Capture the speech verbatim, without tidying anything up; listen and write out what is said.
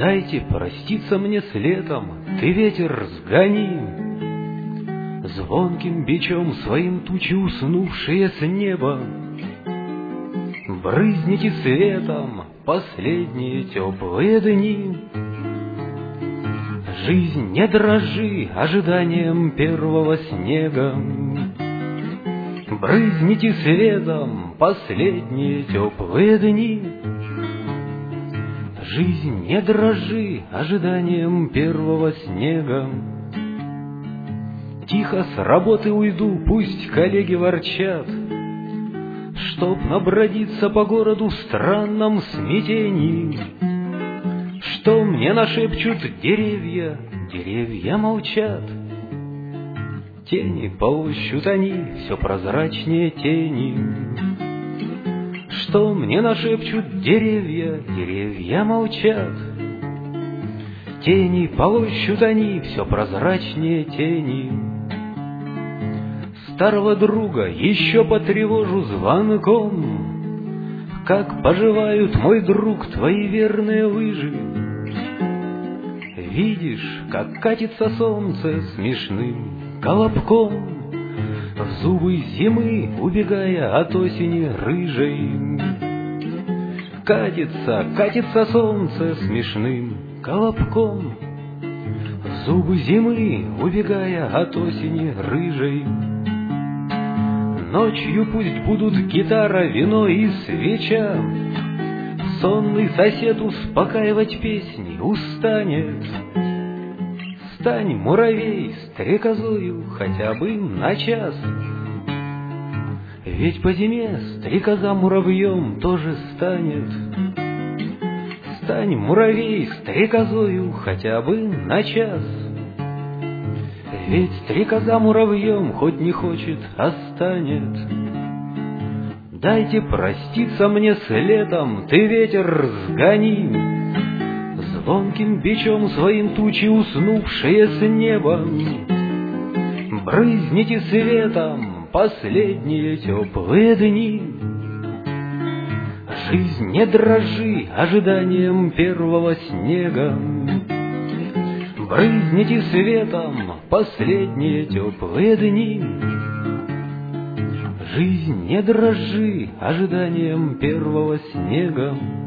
Дайте проститься мне с летом, ты ветер сгони, звонким бичом своим тучи уснувшие с неба. Брызните светом последние теплые дни. Жизнь, не дрожи ожиданием первого снега. Брызните светом последние теплые дни. Жизнь, не дрожи ожиданием первого снега. Тихо с работы уйду, пусть коллеги ворчат, чтоб набродиться по городу в странном смятении. Что мне нашепчут деревья, деревья молчат. Тени полощут они, все прозрачнее тени. Что мне нашепчут деревья, деревья молчат. Тени полощут они, все прозрачнее тени. Старого друга еще потревожу звонком. Как поживают, мой друг, твои верные лыжи? Видишь, как катится солнце смешным колобком в зубы зимы, убегая от осени рыжей. Катится, катится солнце смешным колобком в зубы зимы, убегая от осени рыжей. Ночью пусть будут гитара, вино и свеча. Сонный сосед успокаивать песней устанет. Стань, муравей, стрекозою хотя бы на час. Ведь по зиме стрекоза муравьем тоже станет. Стань, муравей, стрекозою хотя бы на час. Ведь стрекоза муравьем хоть не хочет, а станет. Дайте проститься мне с летом, ты ветер сгони, звонким бичом своим тучи уснувшие с неба. Брызните светом последние теплые дни. Жизнь, не дрожи ожиданием первого снега. Брызните светом последние теплые дни. Жизнь, не дрожи ожиданием первого снега.